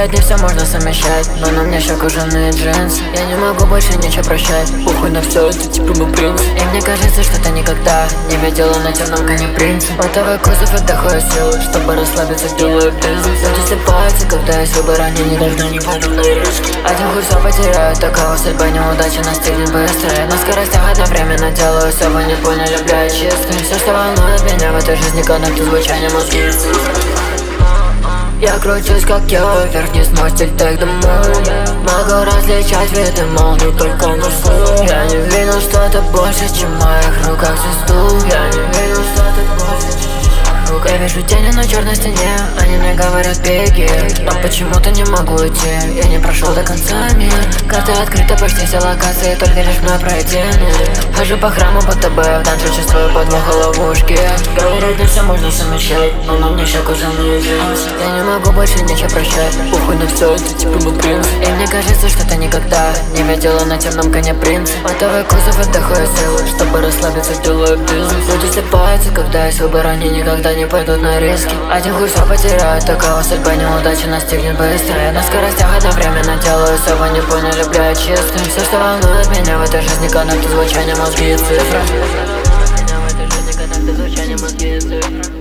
вряд ли все можно совмещать, но на мне еще кожаные джинсы. Я не могу больше ничего прощать, похуй на все, ты типа мой принц. И мне кажется, что ты никогда не видела на темном коне принца. Мотовый кузов отдохаю силы, чтобы расслабиться, делаю бизнес. Люди слепаются, когда есть выбор, они никогда не пойдут на риски. Один хуй все потеряю, такого судьба неудачи настигнет быстро. Я на скоростях одновременно делаю все, вы не поняли, блядь, чисто. Все, что волнует меня в этой жизни, коннекты звучания мозги и цифры. Я кручусь как я, вверх-вниз, мой стиль так домой. Могу различать виды молний только на слух. Я не видел что-то больше, чем в моих руках звезду. Я не видел что-то больше, чем в моих руках. Я вижу тени на черной стене, они мне говорят беги, но почему-то не могу идти, я не прошел до конца мир. Карта открыта, почти все локации, только лишь мной пройти. Хожу по храму под тобой, в танце чувствую подвох и ловушки. Говорят, не все можно совмещать, но на мне еще кожаные джинсы. Я не могу больше ничего прощать, похуй на все, ты типа мой принц. И мне кажется, что ты никогда не видела на темном коне принца. Мотовый кузов отдохаю силы, чтобы расслабиться, делаю бизнес. Люди слепаются, когда есть выбор, они никогда не пойдут на риски. Один хуй все потеряю, такого судьба неудачи настигнет быстро. Я на скоростях одновременно делаю все, вы не поняли, блядь, чисто. Все, что волнует меня в этой жизни, коннекты звучания, мозги и цифры. Меня в этой жизни коннекты звучания, мозги и цифры.